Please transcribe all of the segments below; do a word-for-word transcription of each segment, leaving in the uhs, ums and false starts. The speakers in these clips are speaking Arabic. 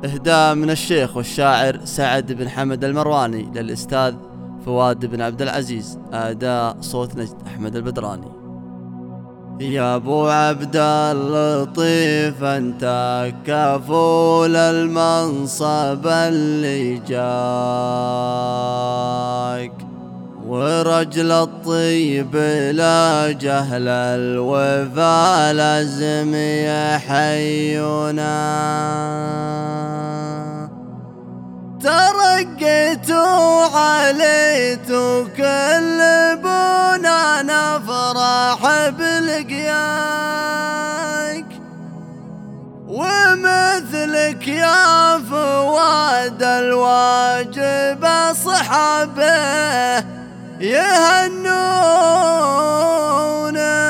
إهداء من الشيخ والشاعر سعد بن حمد المرواني للأستاذ فواد بن عبد العزيز. أداء صوت نجد أحمد البدراني. يا ابو عبد اللطيف انت كفول المنصب اللي جاك، ورجل الطيب لا جهل الوفا لازم يحيونا. ترقيت وعليت وكلبونا نفرح بلقياك، ومثلك يا فواد الواجب أصحابه يهنونا.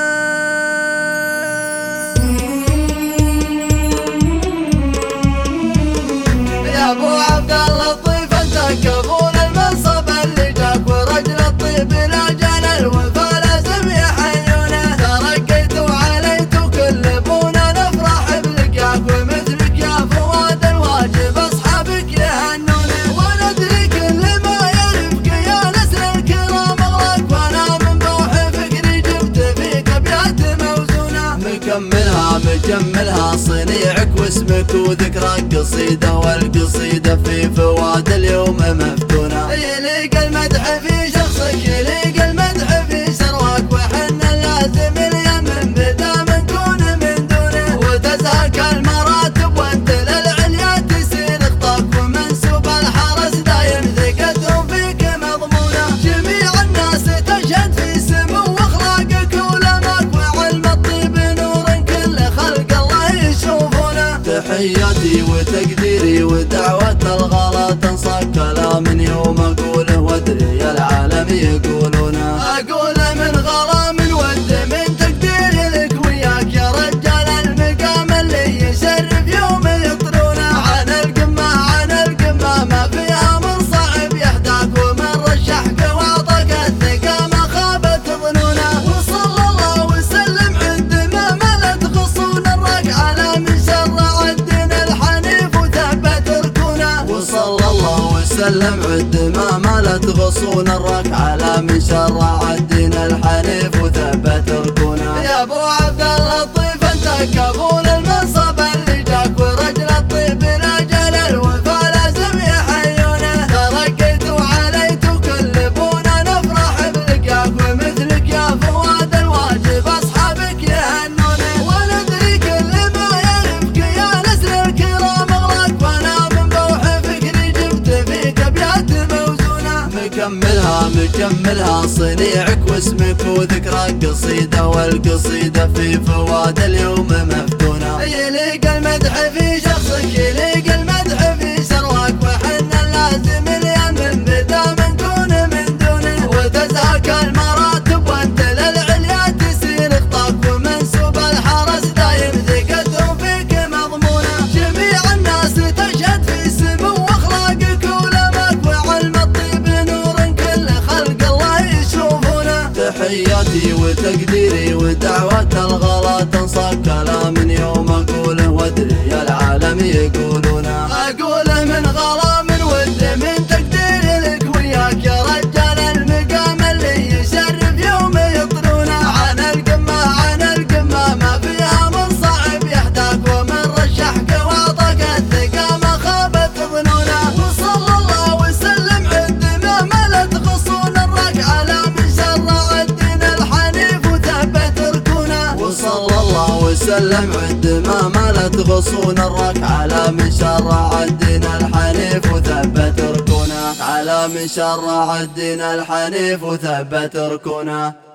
يا ابو عبد اللطيف انت كفول المنصب اللي جاك، ورجل الطيب لا جهل الوفا لازم يحيونا. ترقيت وعليت وكلبونا نفرح بلقاك، ومثلك يا فواد الواجب اصحابك يهنونا. وندري كل ما يعرفك يا نسل الكرام اغلاك، وانا من بوح فكري جبت فيك ابيات موزونه. مكملها مجملها صنيعك واسمك وذكرك قصيده، والقصيده في فواد اليوم مفتونه. يليق المدح في شخصك يليق المدح في سرواك، وحنا لازم اليمن بدا منكون من دونه. وتزهك المراتب وانت للعليا تسير خطاك، ومنسوب الحرس دايم ثقتهم فيك مضمونه. جميع الناس تشهد في سمو واخلاقك ولماك، وعلم الطيب نور كل خلق الله يشوفونه. تحياتي وتقديري ودعوة الغلا تنصى كلام يوم اقوله وادري العالم يقولونه. اقوله من غرام ود من تقديري لك وياك يا رجال المقام اللي يشرف يوم يطرونه. عن القمة عن القمة ما فيها من صعب يحداك، ومن رشحك واعطاك الثقة ما خابت ظنونه. وصلى الله وسلم عند ما ملت غصون الراك على من شرع الدين الحنيف وثبت ركونه. وصلى الله وسلم عد ما مالت غصون الراك على من شرع الدين الحنيف وثبت ركونه. يا ابو عبد اللطيف انت كفول المنصب اللي جاك، ورجل الطيب لا جهل الوفا لازم يحيونه. ترقيت وعليت وكلبونا نفرح بلقاك، ومثلك يا فواد الواجب اصحابك يهنونه. وندري كل ما يعرفك يا نسل الكرام اغلاك، وانا من بوح فكري جبت فيك ابيات موزونه. مكملها مكملها صنيعك واسمك وذكرك قصيده، والقصيده في فواد اليوم مفتونه. يليق المدح في شخصك يليق المدح في سرواك، وحنا لازم اليمن بدا منكون من دونه. وتزهك المراتب وانت للعليا تسير خطاك، ومنسوب الحرس دايم ثقتهم فيك مضمونه. جميع الناس تشهد في سمو واخلاقك ولماك، وعلم الطيب نور كل خلق الله يشوفونه. تحياتي وتقديري ودعوة الغلا تنصى كلام يوم اقوله وادري العالم يقولونه. اقوله من غرام ود من تقديري لك وياك يا رجال المقام اللي يشرف يوم يطرونه. عن القمة عن القمة ما فيها من صعب يحداك، ومن رشحك واعطاك الثقة ما خابت ظنونه. وصلى الله وسلم عد ما ملت غصون الراك على من شرع الدين الحنيف وثبت ركونه. وصلى الله وسلم عد ما ملت غصون الراك على من شرع الدين الحنيف وثبت ركونه. على من شرع الدين الحنيف وثبت ركونه.